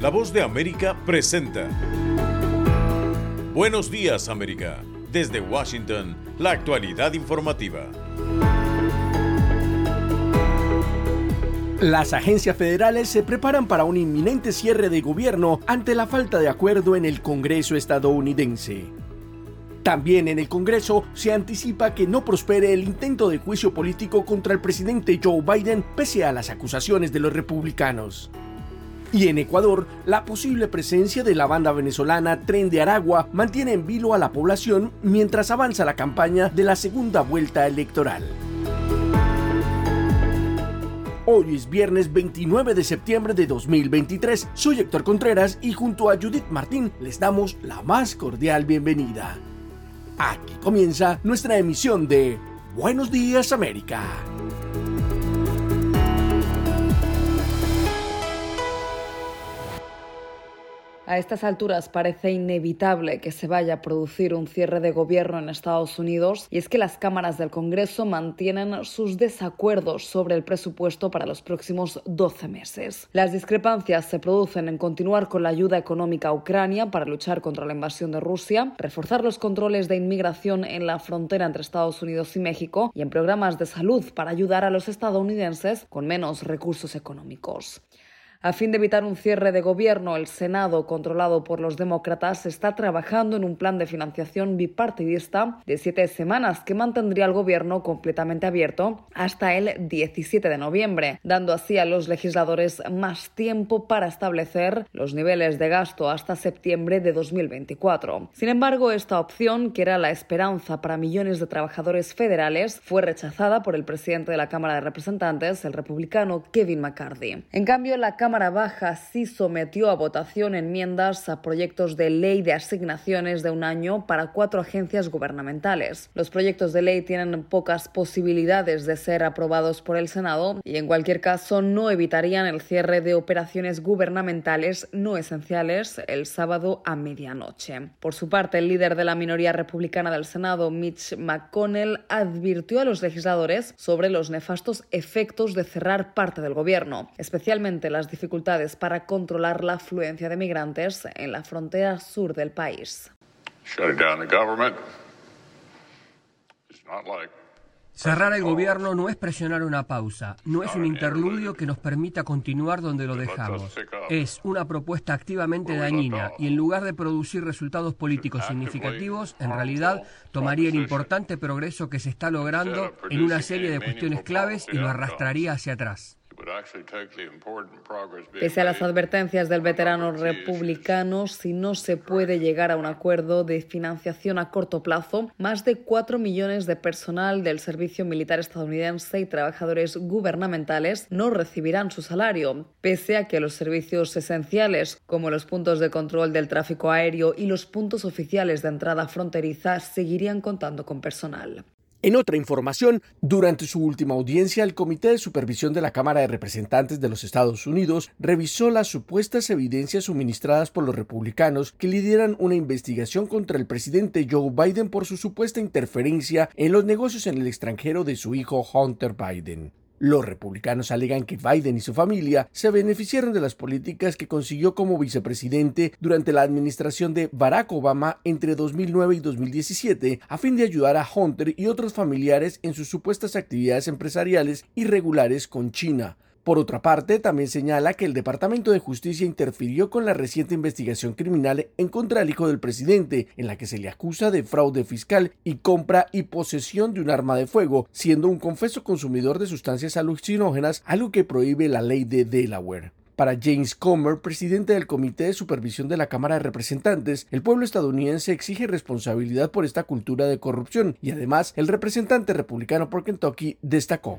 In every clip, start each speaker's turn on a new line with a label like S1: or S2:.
S1: La Voz de América presenta Buenos Días, América. Desde Washington, la actualidad informativa.
S2: Las agencias federales se preparan para un inminente cierre de gobierno ante la falta de acuerdo en el Congreso estadounidense. También en el Congreso se anticipa que no prospere el intento de juicio político contra el presidente Joe Biden pese a las acusaciones de los republicanos. Y en Ecuador, la posible presencia de la banda venezolana Tren de Aragua mantiene en vilo a la población mientras avanza la campaña de la segunda vuelta electoral. Hoy es viernes 29 de septiembre de 2023. Soy Héctor Contreras y junto a Judith Martín les damos la más cordial bienvenida. Aquí comienza nuestra emisión de Buenos Días, América.
S3: A estas alturas parece inevitable que se vaya a producir un cierre de gobierno en Estados Unidos, y es que las cámaras del Congreso mantienen sus desacuerdos sobre el presupuesto para los próximos 12 meses. Las discrepancias se producen en continuar con la ayuda económica a Ucrania para luchar contra la invasión de Rusia, reforzar los controles de inmigración en la frontera entre Estados Unidos y México y en programas de salud para ayudar a los estadounidenses con menos recursos económicos. A fin de evitar un cierre de gobierno, el Senado, controlado por los demócratas, está trabajando en un plan de financiación bipartidista de 7 semanas que mantendría al gobierno completamente abierto hasta el 17 de noviembre, dando así a los legisladores más tiempo para establecer los niveles de gasto hasta septiembre de 2024. Sin embargo, esta opción, que era la esperanza para millones de trabajadores federales, fue rechazada por el presidente de la Cámara de Representantes, el republicano Kevin McCarthy. En cambio, la Cámara Baja sí sometió a votación enmiendas a proyectos de ley de asignaciones de un año para 4 agencias gubernamentales. Los proyectos de ley tienen pocas posibilidades de ser aprobados por el Senado y en cualquier caso no evitarían el cierre de operaciones gubernamentales no esenciales el sábado a medianoche. Por su parte, el líder de la minoría republicana del Senado, Mitch McConnell, advirtió a los legisladores sobre los nefastos efectos de cerrar parte del gobierno, especialmente las dificultades para controlar la afluencia de migrantes en la frontera sur del país.
S4: Cerrar el gobierno no es presionar una pausa, no es un interludio que nos permita continuar donde lo dejamos. Es una propuesta activamente dañina y en lugar de producir resultados políticos significativos, en realidad tomaría el importante progreso que se está logrando en una serie de cuestiones claves y lo arrastraría hacia atrás.
S3: Pese a las advertencias del veterano republicano, si no se puede llegar a un acuerdo de financiación a corto plazo, más de 4 millones de personal del servicio militar estadounidense y trabajadores gubernamentales no recibirán su salario, pese a que los servicios esenciales, como los puntos de control del tráfico aéreo y los puntos oficiales de entrada fronteriza, seguirían contando con personal.
S2: En otra información, durante su última audiencia, el Comité de Supervisión de la Cámara de Representantes de los Estados Unidos revisó las supuestas evidencias suministradas por los republicanos que lideran una investigación contra el presidente Joe Biden por su supuesta interferencia en los negocios en el extranjero de su hijo Hunter Biden. Los republicanos alegan que Biden y su familia se beneficiaron de las políticas que consiguió como vicepresidente durante la administración de Barack Obama entre 2009 y 2017 a fin de ayudar a Hunter y otros familiares en sus supuestas actividades empresariales irregulares con China. Por otra parte, también señala que el Departamento de Justicia interfirió con la reciente investigación criminal en contra del hijo del presidente, en la que se le acusa de fraude fiscal y compra y posesión de un arma de fuego, siendo un confeso consumidor de sustancias alucinógenas, algo que prohíbe la ley de Delaware. Para James Comer, presidente del Comité de Supervisión de la Cámara de Representantes, el pueblo estadounidense exige responsabilidad por esta cultura de corrupción y además el representante republicano por Kentucky destacó: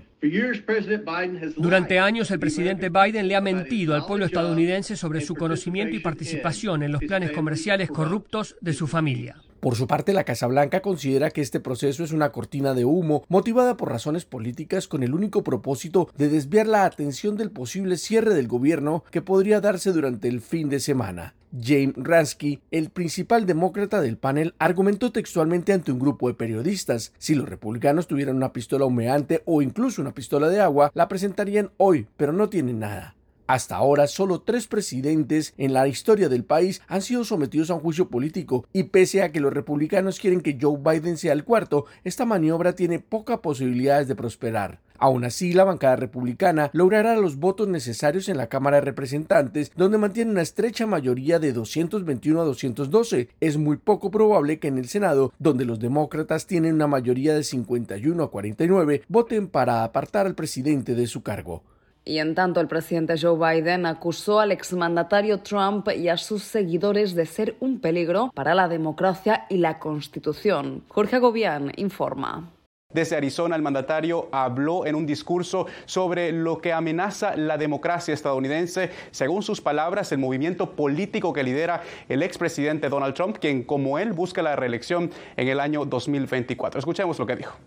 S4: durante años el presidente Biden le ha mentido al pueblo estadounidense sobre su conocimiento y participación en los planes comerciales corruptos de su familia.
S2: Por su parte, la Casa Blanca considera que este proceso es una cortina de humo motivada por razones políticas con el único propósito de desviar la atención del posible cierre del gobierno que podría darse durante el fin de semana. James Ransky, el principal demócrata del panel, argumentó textualmente ante un grupo de periodistas: si los republicanos tuvieran una pistola humeante o incluso una pistola de agua, la presentarían hoy, pero no tienen nada. Hasta ahora, solo 3 presidentes en la historia del país han sido sometidos a un juicio político y pese a que los republicanos quieren que Joe Biden sea el cuarto, esta maniobra tiene pocas posibilidades de prosperar. Aún así, la bancada republicana logrará los votos necesarios en la Cámara de Representantes, donde mantiene una estrecha mayoría de 221 a 212. Es muy poco probable que en el Senado, donde los demócratas tienen una mayoría de 51 a 49, voten para apartar al presidente de su cargo.
S3: Y en tanto, el presidente Joe Biden acusó al exmandatario Trump y a sus seguidores de ser un peligro para la democracia y la Constitución. Jorge Agobián informa.
S5: Desde Arizona, el mandatario habló en un discurso sobre lo que amenaza la democracia estadounidense. Según sus palabras, el movimiento político que lidera el expresidente Donald Trump, quien como él busca la reelección en el año 2024. Escuchemos lo que dijo.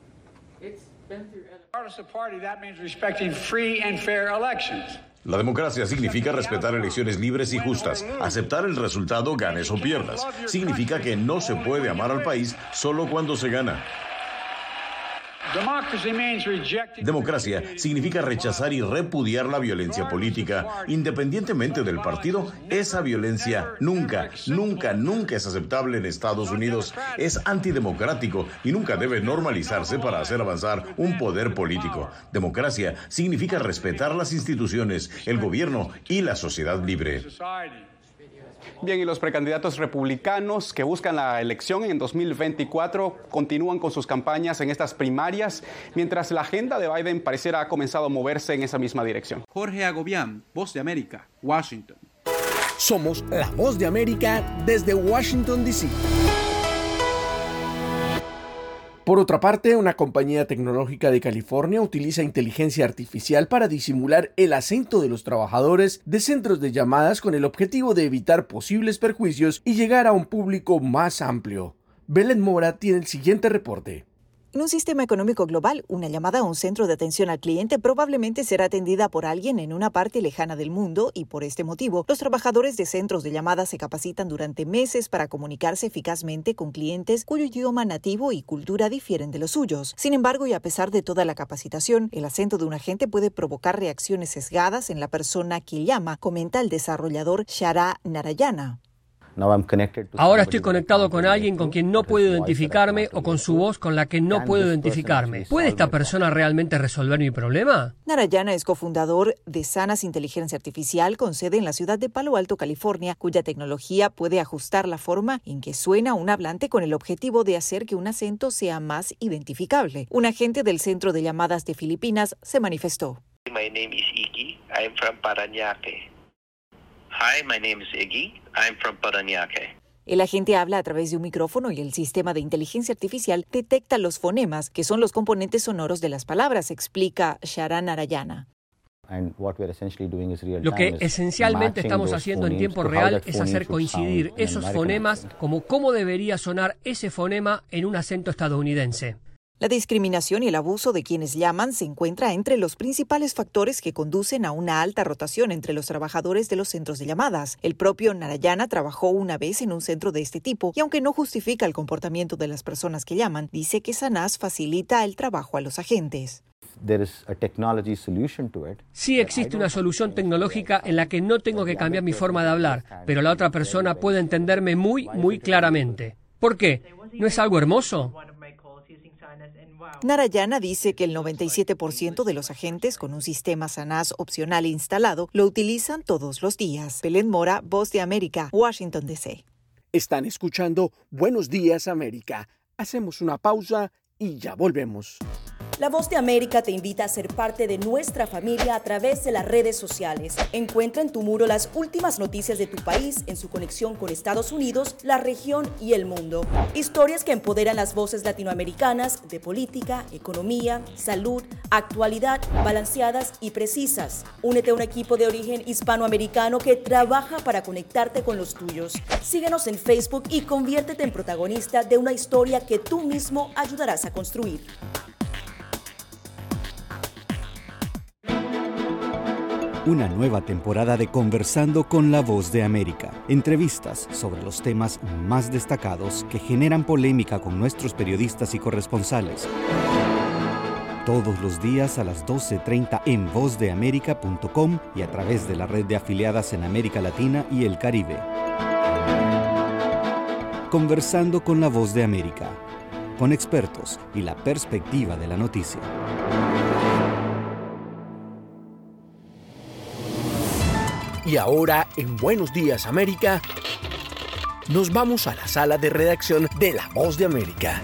S1: La democracia significa respetar elecciones libres y justas, aceptar el resultado, ganes o pierdas. Significa que no se puede amar al país solo cuando se gana. Democracia significa rechazar y repudiar la violencia política. Independientemente del partido, esa violencia nunca es aceptable en Estados Unidos. Es antidemocrático y nunca debe normalizarse para hacer avanzar un poder político. Democracia significa respetar las instituciones, el gobierno y la sociedad libre.
S5: Bien, y los precandidatos republicanos que buscan la elección en 2024 continúan con sus campañas en estas primarias, mientras la agenda de Biden pareciera ha comenzado a moverse en esa misma dirección.
S6: Jorge Agobián, Voz de América, Washington.
S2: Somos la Voz de América desde Washington, D.C. Por otra parte, una compañía tecnológica de California utiliza inteligencia artificial para disimular el acento de los trabajadores de centros de llamadas con el objetivo de evitar posibles perjuicios y llegar a un público más amplio. Belén Mora tiene el siguiente reporte.
S7: En un sistema económico global, una llamada a un centro de atención al cliente probablemente será atendida por alguien en una parte lejana del mundo y por este motivo, los trabajadores de centros de llamadas se capacitan durante meses para comunicarse eficazmente con clientes cuyo idioma nativo y cultura difieren de los suyos. Sin embargo, y a pesar de toda la capacitación, el acento de un agente puede provocar reacciones sesgadas en la persona que llama, comenta el desarrollador Shara Narayana.
S4: Ahora estoy conectado con alguien con quien no puedo identificarme o con su voz con la que no puedo identificarme. ¿Puede esta persona realmente resolver mi problema?
S7: Narayana es cofundador de Sanas Inteligencia Artificial con sede en la ciudad de Palo Alto, California, cuya tecnología puede ajustar la forma en que suena un hablante con el objetivo de hacer que un acento sea más identificable. Un agente del centro de llamadas de Filipinas se manifestó.
S8: My name is Iggy. I'm from Parañaque. Hi, my name is Iggy. I'm from Parañaque.
S7: El agente habla a través de un micrófono y el sistema de inteligencia artificial detecta los fonemas, que son los componentes sonoros de las palabras, explica Shara Narayana.
S4: Lo que esencialmente estamos haciendo en tiempo real es hacer coincidir esos fonemas como cómo debería sonar ese fonema en un acento estadounidense.
S7: La discriminación y el abuso de quienes llaman se encuentra entre los principales factores que conducen a una alta rotación entre los trabajadores de los centros de llamadas. El propio Narayana trabajó una vez en un centro de este tipo y aunque no justifica el comportamiento de las personas que llaman, dice que Sanas facilita el trabajo a los agentes.
S4: Sí existe una solución tecnológica en la que no tengo que cambiar mi forma de hablar, pero la otra persona puede entenderme muy claramente. ¿Por qué? ¿No es algo hermoso?
S7: Narayana dice que el 97% de los agentes con un sistema Sanas opcional instalado lo utilizan todos los días. Belén Mora, Voz de América, Washington, D.C.
S2: Están escuchando Buenos Días, América. Hacemos una pausa y ya volvemos.
S9: La Voz de América te invita a ser parte de nuestra familia a través de las redes sociales. Encuentra en tu muro las últimas noticias de tu país en su conexión con Estados Unidos, la región y el mundo. Historias que empoderan las voces latinoamericanas de política, economía, salud, actualidad, balanceadas y precisas. Únete a un equipo de origen hispanoamericano que trabaja para conectarte con los tuyos. Síguenos en Facebook y conviértete en protagonista de una historia que tú mismo ayudarás a construir.
S10: Una nueva temporada de Conversando con la Voz de América. Entrevistas sobre los temas más destacados que generan polémica con nuestros periodistas y corresponsales. todos los días a las 12:30 en vozdeamerica.com y a través de la red de afiliadas en América Latina y el Caribe. Conversando con la Voz de América, con expertos y la perspectiva de la noticia.
S2: Y ahora, en Buenos Días América, nos vamos a la sala de redacción de La Voz de América.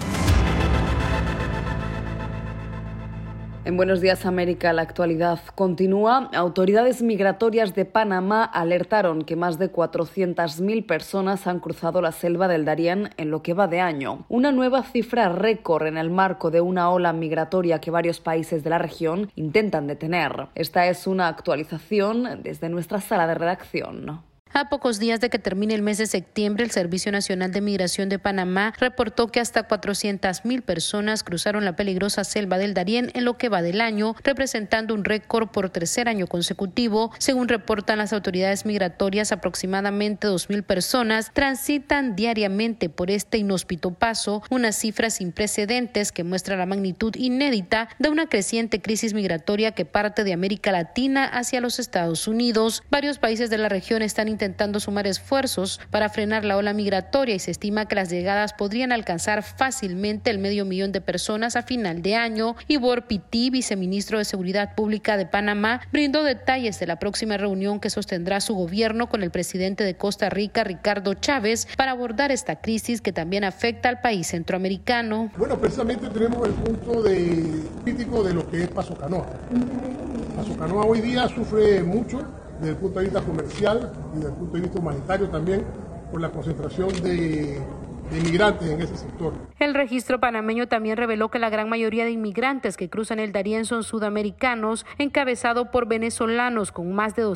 S3: En Buenos Días América, la actualidad continúa. Autoridades migratorias de Panamá alertaron que más de 400.000 personas han cruzado la selva del Darién en lo que va de año. Una nueva cifra récord en el marco de una ola migratoria que varios países de la región intentan detener. Esta es una actualización desde nuestra sala de redacción.
S11: A pocos días de que termine el mes de septiembre, el Servicio Nacional de Migración de Panamá reportó que hasta 400.000 personas cruzaron la peligrosa selva del Darién en lo que va del año, representando un récord por tercer año consecutivo. Según reportan las autoridades migratorias, aproximadamente 2.000 personas transitan diariamente por este inhóspito paso, unas cifras sin precedentes que muestra la magnitud inédita de una creciente crisis migratoria que parte de América Latina hacia los Estados Unidos. Varios países de la región están intentando sumar esfuerzos para frenar la ola migratoria y se estima que las llegadas podrían alcanzar fácilmente el 500.000 de personas a final de año. Ivor Pití, viceministro de Seguridad Pública de Panamá, brindó detalles de la próxima reunión que sostendrá su gobierno con el presidente de Costa Rica, Ricardo Chávez, para abordar esta crisis que también afecta al país centroamericano.
S12: Bueno, precisamente tenemos el punto crítico de lo que es Paso Canoa. Paso Canoa hoy día sufre mucho desde el punto de vista comercial y desde el punto de vista humanitario también, por la concentración de inmigrantes en ese sector.
S11: El registro panameño también reveló que la gran mayoría de inmigrantes que cruzan el Darién son sudamericanos, encabezado por venezolanos con más de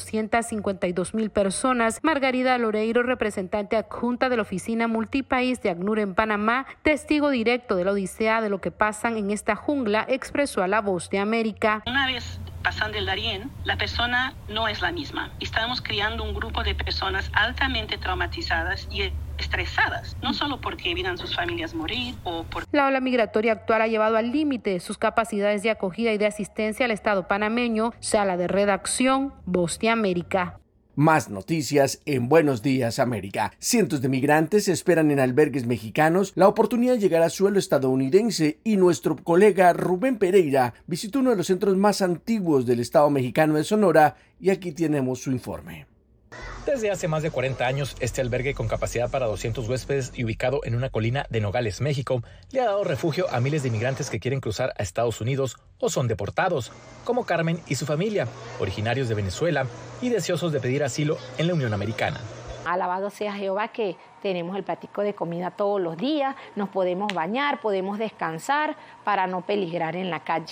S11: 252.000 personas. Margarida Loreiro, representante adjunta de la oficina multipaís de ACNUR en Panamá, testigo directo de la odisea de lo que pasan en esta jungla, expresó a La Voz de América.
S13: Una vez pasando el Darién, la persona no es la misma. Estamos creando un grupo de personas altamente traumatizadas y estresadas, no solo porque vieran sus familias morir o por...
S11: La ola migratoria actual ha llevado al límite sus capacidades de acogida y de asistencia al Estado panameño. Sala de redacción, Voz de América.
S2: Más noticias en Buenos Días América. Cientos de migrantes esperan en albergues mexicanos la oportunidad de llegar a suelo estadounidense y nuestro colega Rubén Pereira visitó uno de los centros más antiguos del estado mexicano de Sonora y aquí tenemos su informe.
S14: Desde hace más de 40 años, este albergue con capacidad para 200 huéspedes y ubicado en una colina de Nogales, México, le ha dado refugio a miles de inmigrantes que quieren cruzar a Estados Unidos o son deportados, como Carmen y su familia, originarios de Venezuela y deseosos de pedir asilo en la Unión Americana.
S15: Alabado sea Jehová que tenemos el platico de comida todos los días, nos podemos bañar, podemos descansar para no peligrar en la calle.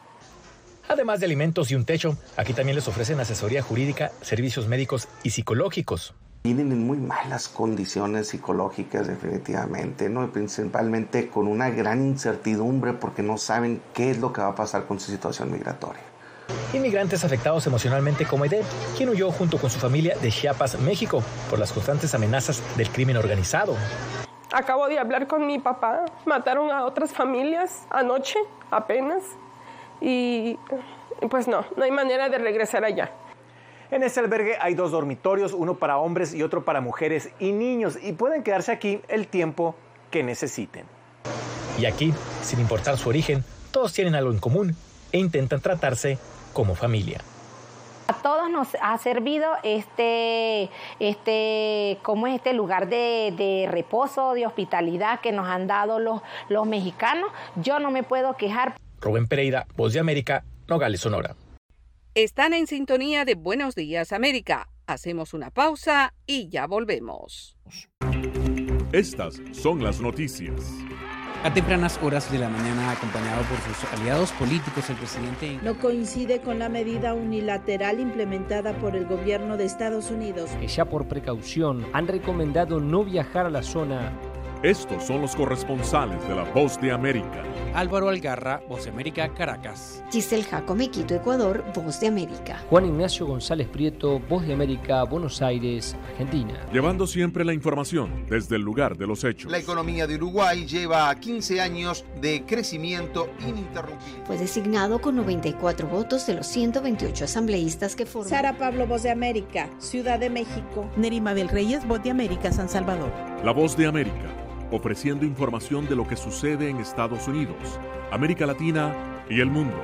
S14: Además de alimentos y un techo, aquí también les ofrecen asesoría jurídica, servicios médicos y psicológicos.
S16: Vienen en muy malas condiciones psicológicas definitivamente, ¿no? Principalmente con una gran incertidumbre porque no saben qué es lo que va a pasar con su situación migratoria.
S14: Inmigrantes afectados emocionalmente como Edel, quien huyó junto con su familia de Chiapas, México, por las constantes amenazas del crimen organizado.
S17: Acabo de hablar con mi papá, mataron a otras familias anoche apenas. Y pues no hay manera de regresar allá.
S14: En este albergue hay 2 dormitorios, uno para hombres y otro para mujeres y niños, y pueden quedarse aquí el tiempo que necesiten. Y aquí, sin importar su origen, todos tienen algo en común e intentan tratarse como familia.
S15: A todos nos ha servido este lugar de reposo, de hospitalidad que nos han dado los mexicanos. Yo no me puedo quejar.
S14: Rubén Pereira, Voz de América, Nogales, Sonora.
S18: Están en sintonía de Buenos Días América. Hacemos una pausa y ya volvemos.
S19: Estas son las noticias.
S20: A tempranas horas de la mañana, acompañado por sus aliados políticos, el presidente
S21: no coincide con la medida unilateral implementada por el gobierno de Estados Unidos,
S22: que ya por precaución han recomendado no viajar a la zona
S19: Estos son los corresponsales de La Voz de América.
S20: Álvaro Algarra, Voz de América, Caracas.
S1: Giselle Jacome, Quito, Ecuador, Voz de América.
S22: Juan Ignacio González Prieto, Voz de América, Buenos Aires, Argentina.
S19: Llevando siempre la información desde el lugar de los hechos.
S23: La economía de Uruguay lleva 15 años de crecimiento ininterrumpido.
S1: Fue designado con 94 votos de los 128 asambleístas que forman.
S21: Sara Pablo, Voz de América, Ciudad de México.
S24: Nerima Bel Reyes, Voz de América, San Salvador.
S19: La Voz de América, ofreciendo información de lo que sucede en Estados Unidos, América Latina y el mundo.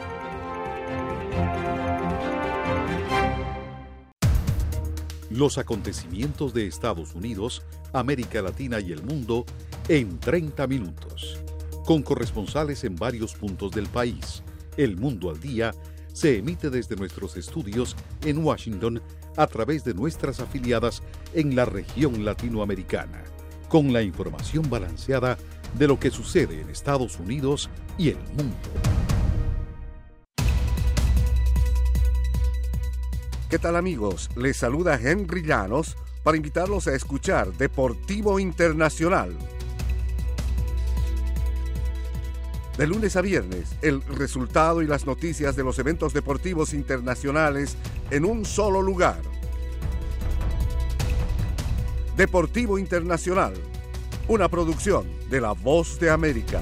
S25: Los acontecimientos de Estados Unidos, América Latina y el mundo en 30 minutos. Con corresponsales en varios puntos del país. El Mundo al Día se emite desde nuestros estudios en Washington a través de nuestras afiliadas en la región latinoamericana, con la información balanceada de lo que sucede en Estados Unidos y el mundo.
S26: ¿Qué tal, amigos? Les saluda Henry Llanos para invitarlos a escuchar Deportivo Internacional. De lunes a viernes, el resultado y las noticias de los eventos deportivos internacionales en un solo lugar. Deportivo Internacional, una producción de La Voz de América.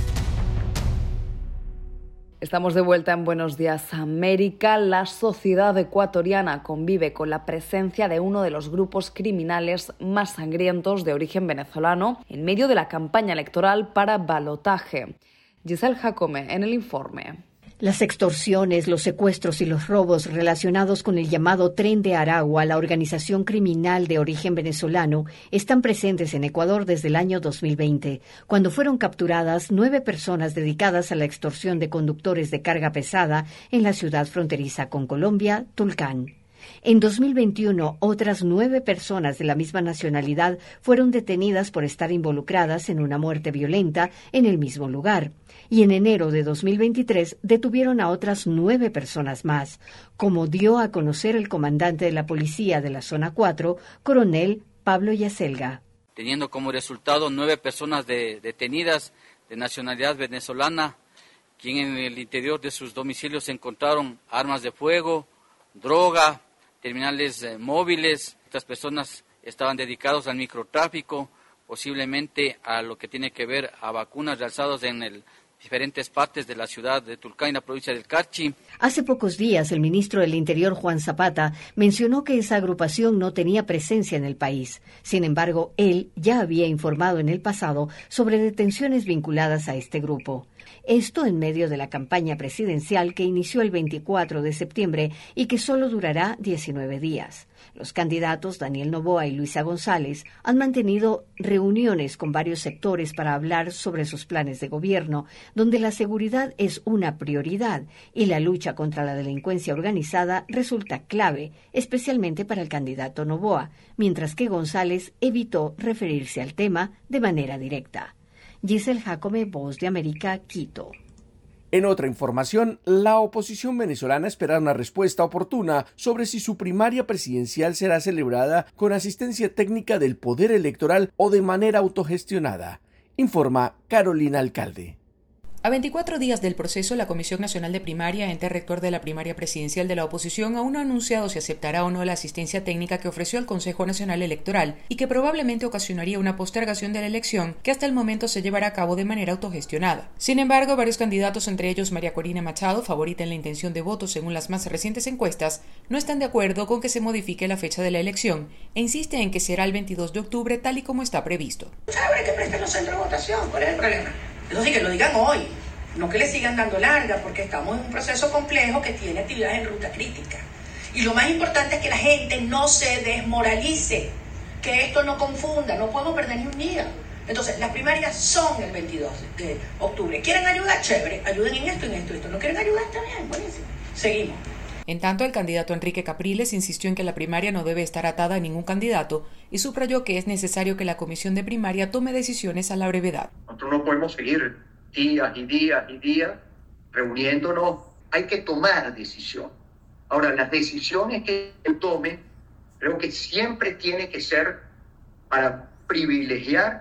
S3: Estamos de vuelta en Buenos Días América. La sociedad ecuatoriana convive con la presencia de uno de los grupos criminales más sangrientos de origen venezolano en medio de la campaña electoral para balotaje. Giselle Jacome en el informe.
S1: Las extorsiones, los secuestros y los robos relacionados con el llamado Tren de Aragua, la organización criminal de origen venezolano, están presentes en Ecuador desde el año 2020, cuando fueron capturadas 9 personas dedicadas a la extorsión de conductores de carga pesada en la ciudad fronteriza con Colombia, Tulcán. En 2021, otras 9 personas de la misma nacionalidad fueron detenidas por estar involucradas en una muerte violenta en el mismo lugar. Y en enero de 2023 detuvieron a otras 9 personas más, como dio a conocer el comandante de la policía de la Zona 4, coronel Pablo Yacelga.
S27: Teniendo como resultado 9 personas detenidas de nacionalidad venezolana, quien en el interior de sus domicilios encontraron armas de fuego, droga, terminales móviles. Estas personas estaban dedicados al microtráfico, posiblemente a lo que tiene que ver a vacunas realzadas en diferentes partes de la ciudad de Tulcán y la provincia del Carchi.
S1: Hace pocos días, el ministro del Interior, Juan Zapata, mencionó que esa agrupación no tenía presencia en el país. Sin embargo, él ya había informado en el pasado sobre detenciones vinculadas a este grupo. Esto en medio de la campaña presidencial que inició el 24 de septiembre y que solo durará 19 días. Los candidatos Daniel Noboa y Luisa González han mantenido reuniones con varios sectores para hablar sobre sus planes de gobierno, donde la seguridad es una prioridad y la lucha contra la delincuencia organizada resulta clave, especialmente para el candidato Noboa, mientras que González evitó referirse al tema de manera directa. Giselle Jacome, Voz de América, Quito.
S2: En otra información, la oposición venezolana espera una respuesta oportuna sobre si su primaria presidencial será celebrada con asistencia técnica del Poder Electoral o de manera autogestionada, informa Carolina Alcalde.
S28: A 24 días del proceso, la Comisión Nacional de Primaria, ente rector de la primaria presidencial de la oposición, aún no ha anunciado si aceptará o no la asistencia técnica que ofreció el Consejo Nacional Electoral y que probablemente ocasionaría una postergación de la elección que hasta el momento se llevará a cabo de manera autogestionada. Sin embargo, varios candidatos, entre ellos María Corina Machado, favorita en la intención de voto según las más recientes encuestas, no están de acuerdo con que se modifique la fecha de la elección e insiste en que será el 22 de octubre tal y como está previsto.
S29: Habrá que prestar los centros de votación, ¿cuál es el problema? Eso sí, que lo digan hoy, no que le sigan dando larga, porque estamos en un proceso complejo que tiene actividades en ruta crítica. Y lo más importante es que la gente no se desmoralice, que esto no confunda, no podemos perder ni un día. Entonces, las primarias son el 22 de octubre. ¿Quieren ayudar? Chévere, ayuden en esto, en esto, en esto. ¿No quieren ayudar? Está bien, buenísimo. Seguimos.
S28: En tanto, el candidato Enrique Capriles insistió en que la primaria no debe estar atada a ningún candidato y subrayó que es necesario que la comisión de primaria tome decisiones a la brevedad.
S30: Nosotros no podemos seguir días y días y días reuniéndonos. Hay que tomar decisión. Ahora, las decisiones que él tome, creo que siempre tiene que ser para privilegiar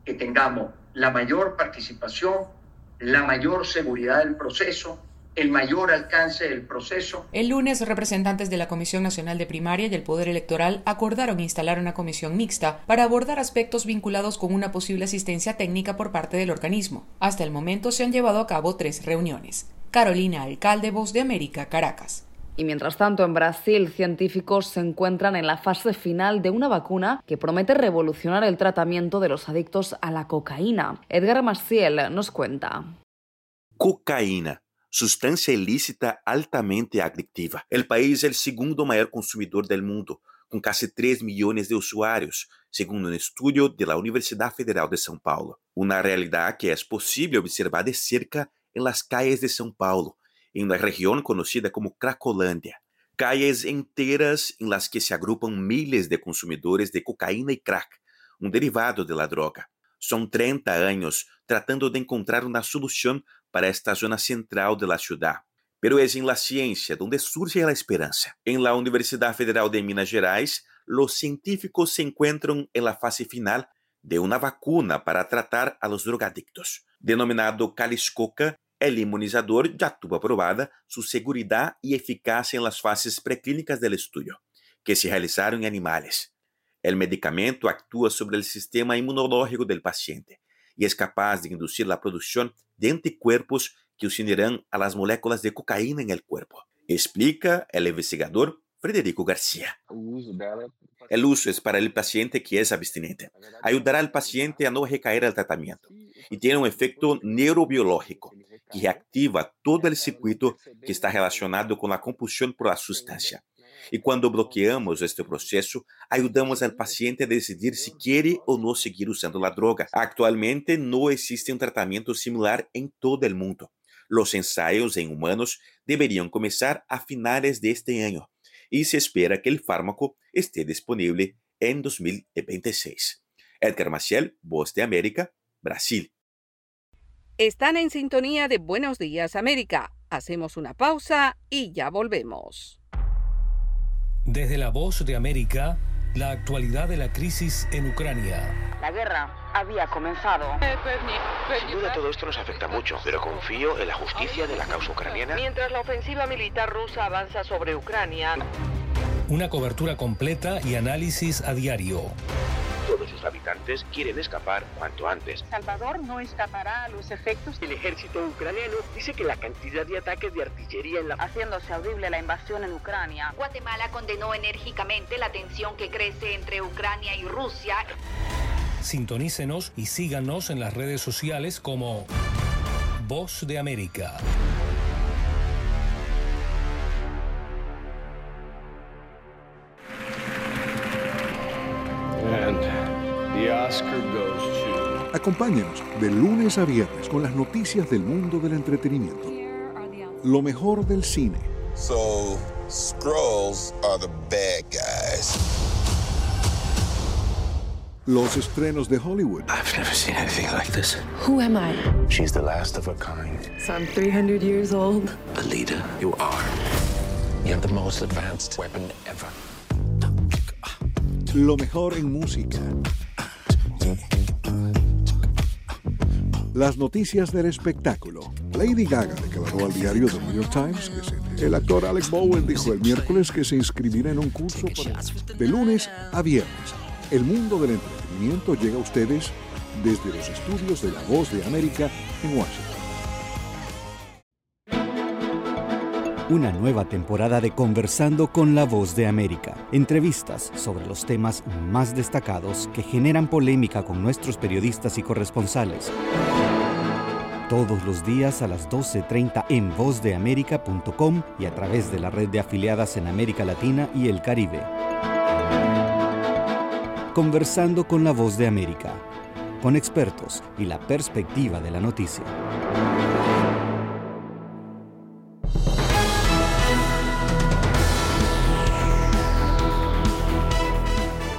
S30: que tengamos la mayor participación, la mayor seguridad del proceso, el mayor alcance del proceso.
S28: El lunes, representantes de la Comisión Nacional de Primaria y el Poder Electoral acordaron instalar una comisión mixta para abordar aspectos vinculados con una posible asistencia técnica por parte del organismo. Hasta el momento se han llevado a cabo 3 reuniones. Carolina Alcalde, Voz de América, Caracas.
S3: Y mientras tanto, en Brasil, científicos se encuentran en la fase final de una vacuna que promete revolucionar el tratamiento de los adictos a la cocaína. Edgar Maciel nos cuenta.
S4: Cocaína, sustancia ilícita altamente adictiva. El país es el segundo mayor consumidor del mundo, con casi 3 millones de usuarios, según un estudio de la Universidad Federal de São Paulo. Una realidad que es posible observar de cerca en las calles de São Paulo, en la región conocida como Cracolândia. Calles enteras en las que se agrupan miles de consumidores de cocaína y crack, un derivado de la droga. Son 30 años tratando de encontrar una solución para esta zona central de la ciudad. Pero es en la ciencia donde surge la esperanza. En la Universidad Federal de Minas Gerais, los científicos se encuentran en la fase final de una vacuna para tratar a los drogadictos. Denominado Caliscoca, el inmunizador ya tuvo aprobada su seguridad y eficacia en las fases preclínicas del estudio, que se realizaron en animales. El medicamento actúa sobre el sistema inmunológico del paciente y es capaz de inducir la producción de anticuerpos que se unirán a las moléculas de cocaína en el cuerpo, explica el investigador Frederico García. El uso es para el paciente que es abstinente. Ayudará al paciente a no recaer al tratamiento y tiene un efecto neurobiológico que reactiva todo el circuito que está relacionado con la compulsión por la sustancia. Y cuando bloqueamos este proceso, ayudamos al paciente a decidir si quiere o no seguir usando la droga. Actualmente no existe un tratamiento similar en todo el mundo. Los ensayos en humanos deberían comenzar a finales de este año y se espera que el fármaco esté disponible en 2026. Edgar Maciel, Voz de América, Brasil.
S18: Están en sintonía de Buenos Días América. Hacemos una pausa y ya volvemos.
S5: Desde la Voz de América, la actualidad de la crisis en Ucrania.
S28: La guerra había comenzado.
S6: Sin duda todo esto nos afecta mucho, pero confío en la justicia de la causa ucraniana.
S28: Mientras la ofensiva militar rusa avanza sobre Ucrania.
S5: Una cobertura completa y análisis a diario.
S6: Todos sus habitantes quieren escapar cuanto antes.
S28: Salvador no escapará a los efectos.
S6: El ejército ucraniano dice que la cantidad de ataques de artillería en la...
S28: Haciéndose audible la invasión en Ucrania.
S7: Guatemala condenó enérgicamente la tensión que crece entre Ucrania y Rusia.
S5: Sintonícenos y síganos en las redes sociales como Voz de América.
S26: Acompáñenos de lunes a viernes con las noticias del mundo del entretenimiento. Lo mejor del cine.
S8: So, Skrulls are the bad guys.
S26: Los estrenos de Hollywood.
S8: I've never seen anything like this.
S9: Who am I?
S8: She's the last of her kind.
S9: So I'm 300 years old.
S8: The leader you are. You have the most advanced weapon ever.
S26: Lo mejor en música. Las noticias del espectáculo. Lady Gaga declaró al diario The New York Times que el actor Alec Bowen dijo el miércoles que se inscribirá en un curso de lunes a viernes. El mundo del entretenimiento llega a ustedes desde los estudios de La Voz de América en Washington.
S10: Una nueva temporada de Conversando con La Voz de América. Entrevistas sobre los temas más destacados que generan polémica con nuestros periodistas y corresponsales. Todos los días a las 12:30 en vozdeamerica.com y a través de la red de afiliadas en América Latina y el Caribe. Conversando con La Voz de América, con expertos y la perspectiva de la noticia.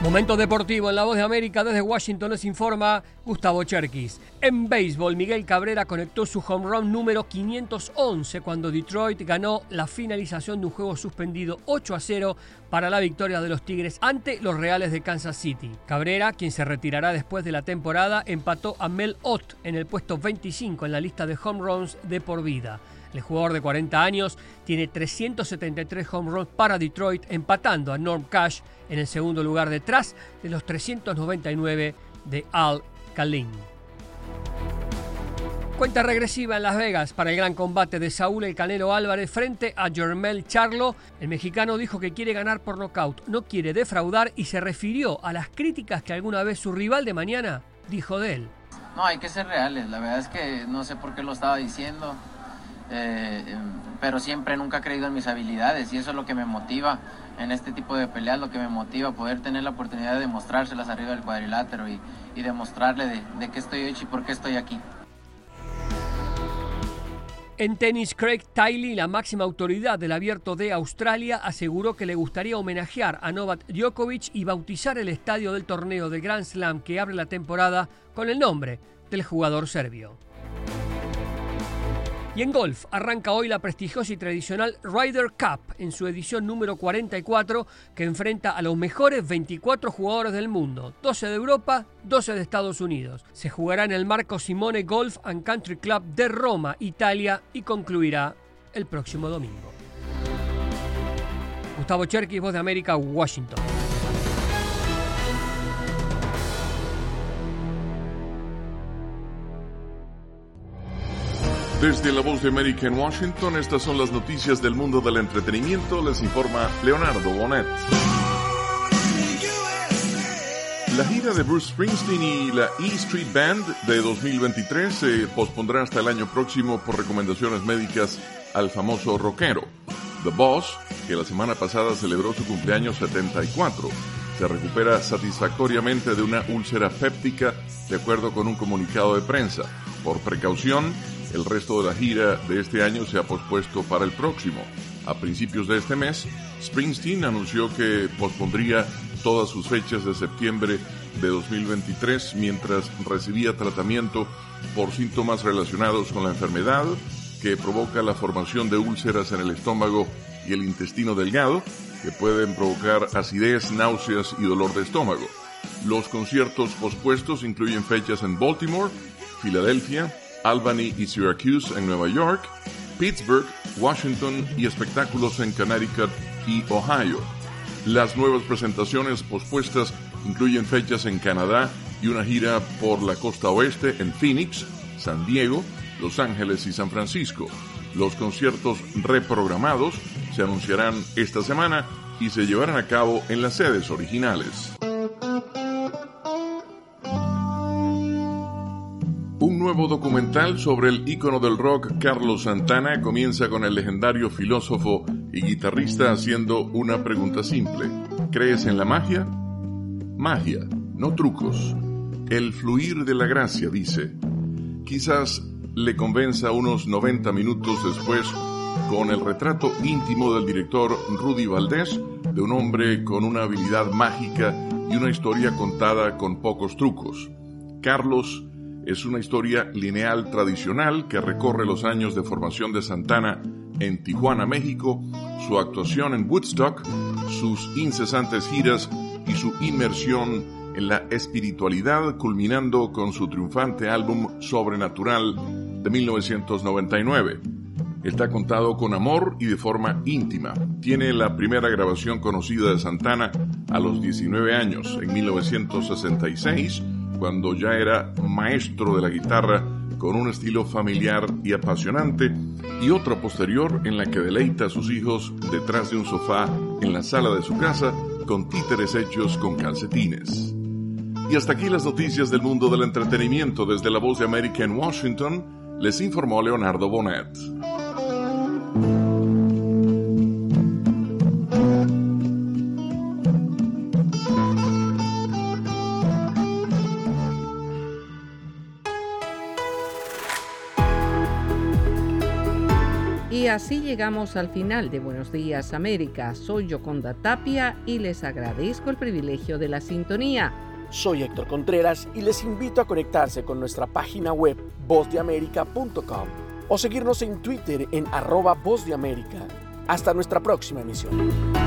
S11: Momento deportivo en La Voz de América. Desde Washington les informa Gustavo Cherkis. En béisbol, Miguel Cabrera conectó su home run número 511 cuando Detroit ganó la finalización de un juego suspendido 8-0 para la victoria de los Tigres ante los Reales de Kansas City. Cabrera, quien se retirará después de la temporada, empató a Mel Ott en el puesto 25 en la lista de home runs de por vida. El jugador de 40 años tiene 373 home runs para Detroit, empatando a Norm Cash en el segundo lugar detrás de los 399 de Al Kaline. Cuenta regresiva en Las Vegas para el gran combate de Saúl El Canelo Álvarez frente a Jermell Charlo. El mexicano dijo que quiere ganar por nocaut, no quiere defraudar y se refirió a las críticas que alguna vez su rival de mañana dijo de él.
S12: No, hay que ser reales. La verdad es que no sé por qué lo estaba diciendo. Pero nunca he creído en mis habilidades y eso es lo que me motiva en este tipo de peleas, lo que me motiva, poder tener la oportunidad de demostrárselas arriba del cuadrilátero y demostrarle de qué estoy hecho y por qué estoy aquí.
S11: En tenis, Craig Tiley, la máxima autoridad del Abierto de Australia, aseguró que le gustaría homenajear a Novak Djokovic y bautizar el estadio del torneo de Grand Slam que abre la temporada con el nombre del jugador serbio. Y en golf, arranca hoy la prestigiosa y tradicional Ryder Cup en su edición número 44, que enfrenta a los mejores 24 jugadores del mundo, 12 de Europa, 12 de Estados Unidos. Se jugará en el Marco Simone Golf and Country Club de Roma, Italia, y concluirá el próximo domingo. Gustavo Cherkis, Voz de América, Washington.
S19: Desde La Voz de América en Washington, estas son las noticias del mundo del entretenimiento. Les informa Leonardo Bonet. La gira de Bruce Springsteen y la E Street Band de 2023 se pospondrá hasta el año próximo por recomendaciones médicas al famoso rockero. The Boss, que la semana pasada celebró su cumpleaños 74, se recupera satisfactoriamente de una úlcera péptica, de acuerdo con un comunicado de prensa. Por precaución, el resto de la gira de este año se ha pospuesto para el próximo. A principios de este mes, Springsteen anunció que pospondría todas sus fechas de septiembre de 2023 mientras recibía tratamiento por síntomas relacionados con la enfermedad que provoca la formación de úlceras en el estómago y el intestino delgado, que pueden provocar acidez, náuseas y dolor de estómago. Los conciertos pospuestos incluyen fechas en Baltimore, Filadelfia, Albany y Syracuse en Nueva York, Pittsburgh, Washington y espectáculos en Connecticut y Ohio. Las nuevas presentaciones pospuestas incluyen fechas en Canadá y una gira por la costa oeste en Phoenix, San Diego, Los Ángeles y San Francisco. Los conciertos reprogramados se anunciarán esta semana y se llevarán a cabo en las sedes originales. Un nuevo documental sobre el ícono del rock Carlos Santana comienza con el legendario filósofo y guitarrista haciendo una pregunta simple. ¿Crees en la magia? Magia, no trucos. El fluir de la gracia, dice. Quizás le convenza unos 90 minutos después con el retrato íntimo del director Rudy Valdés, de un hombre con una habilidad mágica y una historia contada con pocos trucos. Carlos es una historia lineal tradicional que recorre los años de formación de Santana en Tijuana, México, su actuación en Woodstock, sus incesantes giras y su inmersión en la espiritualidad, culminando con su triunfante álbum Sobrenatural de 1999. Está contado con amor y de forma íntima. Tiene la primera grabación conocida de Santana a los 19 años, en 1966, cuando ya era maestro de la guitarra con un estilo familiar y apasionante, y otra posterior en la que deleita a sus hijos detrás de un sofá en la sala de su casa con títeres hechos con calcetines. Y hasta aquí las noticias del mundo del entretenimiento. Desde La Voz de América en Washington, les informó Leonardo Bonet.
S18: así llegamos al final de Buenos Días América. Soy Yoconda Tapia y les agradezco el privilegio de la sintonía.
S2: Soy Héctor Contreras y les invito a conectarse con nuestra página web vozdeamerica.com o seguirnos en Twitter en @vozdeamerica. Hasta nuestra próxima emisión.